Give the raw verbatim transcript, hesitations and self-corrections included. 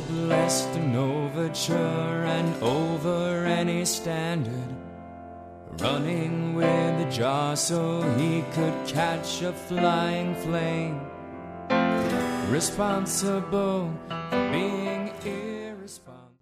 blessed an overture and over any standard, running with a jar so he could catch a flying flame, responsible for being